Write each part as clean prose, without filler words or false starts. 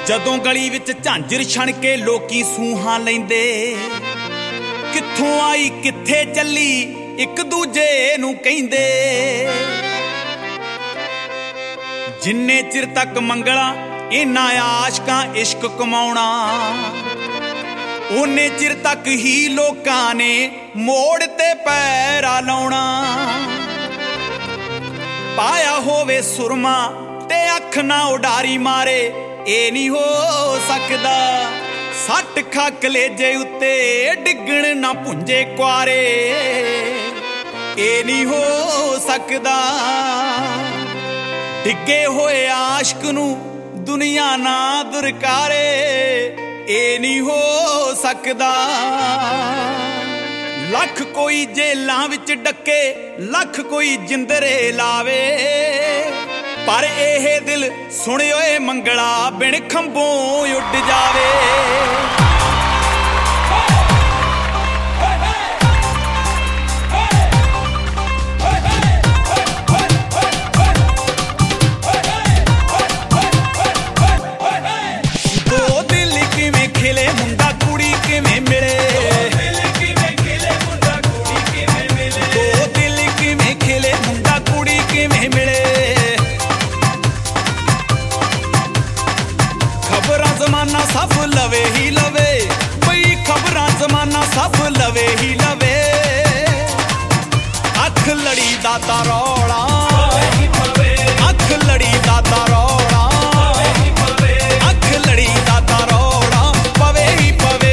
ਜਦੋਂ ਗਲੀ ਵਿੱਚ ਝਾਂਜਰ ਛਣ ਕੇ ਲੋਕੀ ਸੂਹਾਂ ਲੈਂਦੇ, ਕਿੱਥੋਂ ਆਈ ਕਿੱਥੇ ਚੱਲੀ ਇੱਕ ਦੂਜੇ ਨੂੰ ਕਹਿੰਦੇ। ਜਿੰਨੇ ਚਿਰ ਤੱਕ ਮੰਗਲਾ ਇਹਨਾਂ ਆਸ਼ਕਾਂ ਇਸ਼ਕ ਕਮਾਉਣਾ, ਓਨੇ ਚਿਰ ਤੱਕ ਹੀ ਲੋਕਾਂ ਨੇ ਮੋੜ ਤੇ ਪੈਰਾ ਲਾਉਣਾ। ਪਾਇਆ ਹੋਵੇ ਸੁਰਮਾ ਤੇ ਅੱਖ ਨਾ ਉਡਾਰੀ ਮਾਰੇ, ਇਹ ਨਹੀਂ ਹੋ ਸਕਦਾ। ਸੱਟ ਖਾ ਕਲੇਜੇ ਉੱਤੇ ਡਿੱਗਣ ਨਾ ਪੁੰਜੇ ਕੁਆਰੇ, ਇਹ ਨਹੀਂ ਹੋ ਸਕਦਾ। ਡਿੱਗੇ ਹੋਏ ਆਸ਼ਕ ਨੂੰ ਦੁਨੀਆ ਨਾ ਦੁਰਕਾਰੇ, ਇਹ ਨਹੀਂ ਹੋ ਸਕਦਾ। ਲੱਖ ਕੋਈ ਜੇਲਾਂ ਵਿੱਚ ਡੱਕੇ, ਲੱਖ ਕੋਈ ਜਿੰਦਰੇ ਲਾਵੇ, ਪਰ ਇਹ ਦਿਲ ਸੁਣ ਓਏ ਮੰਗਲਾ ਬਿਨ ਖੰਭੋਂ ਉੱਡ ਜਾਵੇ। ਦੋ ਦਿਲ ਕਿਵੇਂ ਖਿਲੇ ਮੁੰਡਾ ਕੁੜੀ ਕਿਵੇਂ ਮਿਲੇ, ਦੋ ਦਿਲ ਕਿਵੇਂ ਖਿਲੇ ਮੁੰਡਾ ਕੁੜੀ ਕਿਵੇਂ ਮਿਲੇ। ਖਬਰਾਂ ਜ਼ਮਾਨਾ ਸਭ ਲਵੇ ਹੀ ਲਵੇ, ਬਈ ਖਬਰਾਂ ਜ਼ਮਾਨਾ ਸਭ ਲਵੇ ਹੀ ਲਵੇ। ਅੱਖ ਲੜੀ ਦਾ ਤਾਂ ਰੌਲਾ, ਅੱਖ ਲੜੀ ਦਾ ਤਾਂ ਰੌਲਾ, ਅੱਖ ਲੜੀ ਦਾ ਤਾਂ ਰੌਲਾ ਪਵੇ ਹੀ ਪਵੇ।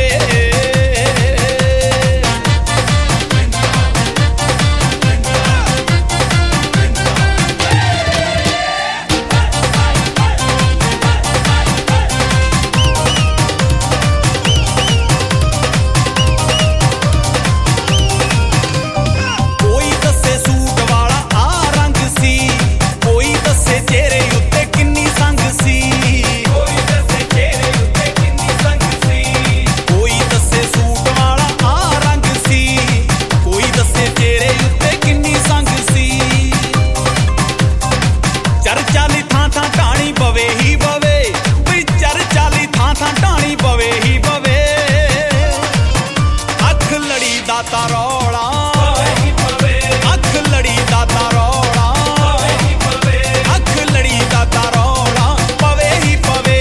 ਕੋਈ ਦੱਸੇ ਸੂਟ ਵਾਲਾ ਆ ਰੰਗ ਸੀ, ਕੋਈ ਦੱਸੇ ਚਿਹਰੇ ਉੱਤੇ ਕਿੰਨੀ ਸੰਗ ਸੀ, ਕੋਈ ਦੱਸੇ ਚਿਹਰੇ ਉੱਤੇ ਕਿੰਨੀ ਸੰਗ ਸੀ। ਕੋਈ ਦੱਸੇ ਸੂਟ ਵਾਲਾ ਆ ਰੰਗ ਸੀ, ਕੋਈ ਦੱਸੇ ਚਿਹਰੇ ਉੱਤੇ ਕਿੰਨੀ ਸੰਗ ਸੀ। ਚਰਚਾ ਲਈ ਥਾਂ ਥਾਂ ਢਾਣੀ ਪਵੇ ਹੀ ਪਵੇ, ਬਈ ਚਰਚਾ ਲਈ ਥਾਂ ਥਾਂ ਢਾਣੀ ਪਵੇ ਹੀ ਪਵੇ। ਅੱਖ ਲੜੀ ਦਾ ਤਾਂ ਰੌਲਾ, ਅੱਖ ਲੜੀ ਦਾ ਤਾਂ ਰੌਲਾ, ਅੱਖ ਲੜੀ ਦਾ ਤਾਂ ਰੌਲਾ ਪਵੇ ਹੀ ਪਵੇ।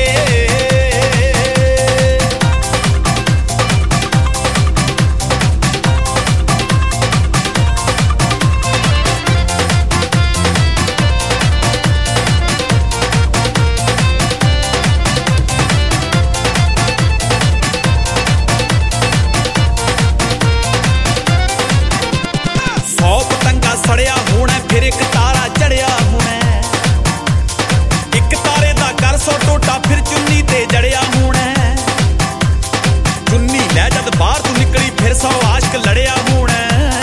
ਸੌ ਪਤੰਗਾ ਸੜਿਆ ਹੋਣਾ, ਫਿਰ ਇੱਕ ਤਾਰਾ ਚੜਿਆ ਹੋਣਾ। ਇੱਕ ਤਾਰੇ ਦਾ ਕਰ ਸੌ ਟੋਟਾ, ਫਿਰ ਚੁੰਨੀ ਤੇ ਜੜਿਆ ਹੋਣਾ। ਚੁੰਨੀ ਲੈ ਜਦ ਬਾਹਰ ਤੂੰ ਨਿਕਲੀ, ਫਿਰ ਸੌ ਆਸ਼ਕ ਲੜਿਆ ਹੋਣਾ।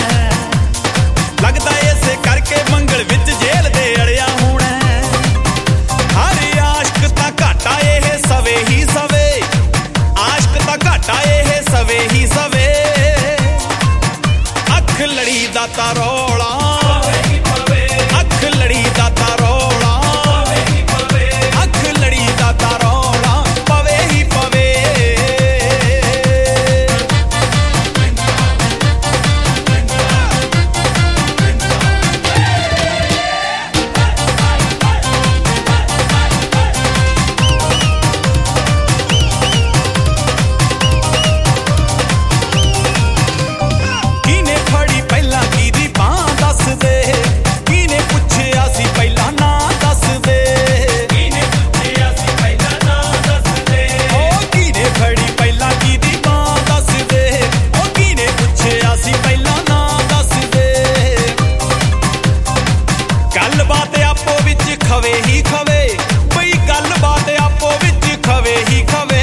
ਲੱਗਦਾ ਇਸੇ ਕਰਕੇ ਮੰਗਲ ਵਿੱਚ ਜੇਲ੍ਹ ਦੇ ਅੜਿਆ ਹੋਣਾ। ਹਰ ਆਸ਼ਕ ਤਾਂ ਘਾਟਾ ਇਹ ਸਵੇ ਹੀ ਸਵੇ, ਆਸ਼ਕ ਤਾਂ ਘਾਟਾ ਇਹ ਸਵੇ ਹੀ ਸਵੇ। ਅੱਖ ਲੜੀ ਦਾ ਤਾਂ ਰੌਲਾ, ਅੱਖ ਲੜੀ ਦਾ ਤਾਂ ਰੌਲਾ, ਅੱਖ ਲੜੀ ਦਾ ਤਾਂ ਰੌਲਾ ਪਵੇ ਹੀ ਪਵੇ। ਕਿਹਨੇ ਫੜੀ ਪਹਿਲਾਂ ਕਿਹਦੀ ਬਾਂਹ ਦੱਸ ਦੇ, ਕਿਹਨੇ ਪੁੱਛਿਆ ਸੀ ਪਹਿਲਾਂ ਨਾ ਦੱਸ ਦੇ, ਕਿਹਨੇ ਪੁੱਛਿਆ ਸੀ ਪਹਿਲਾਂ ਨਾ ਦੱਸ ਦੇ। ਉਹ ਕਿਹਨੇ ਫੜੀ ਪਹਿਲਾਂ ਕਿਹਦੀ ਬਾਂਹ ਦੱਸ ਦੇ, ਉਹ ਕਿਹਨੇ ਪੁੱਛਿਆ ਸੀ ਪਹਿਲਾਂ ਨਾ ਦੱਸ ਦੇ। ਗੱਲਬਾਤ ਆਪੋ ਵਿੱਚ ਖਵੇ ਹੀ ਖਵੇ, ਬਈ ਗੱਲਬਾਤ ਆਪੋ ਵਿੱਚ ਖਵੇ ਹੀ ਖਵੇ।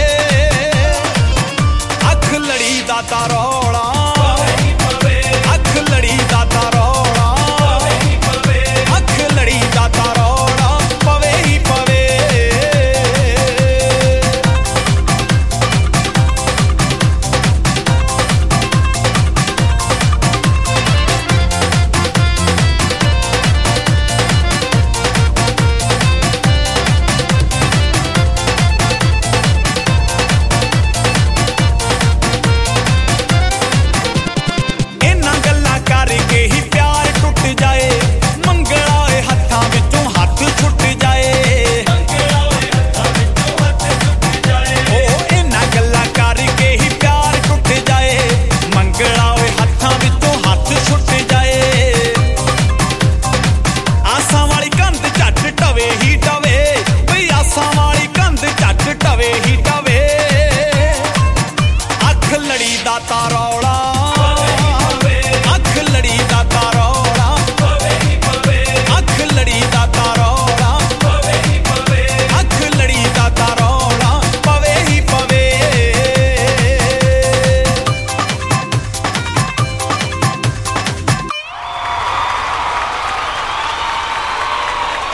ਅੱਖ ਲੜੀ ਦਾ ਤਾਂ ਰੌਲਾ, ਅੱਖ ਲੜੀ ਦਾ ਤਾਂ ਰੌਲਾ, ਅੱਖ ਲੜੀ ਦਾ ਤਾਂ ਰੌਲਾ ਪਵੇ ਹੀ ਪਵੇ। ਆਸਾਂ ਵਾਲੀ ਕੰਧ ਝੱਟ ਟਵੇ ਹੀ ਟਵੇ ਅੱਖ ਲੜੀ ਦਾ ਤਾਰਾ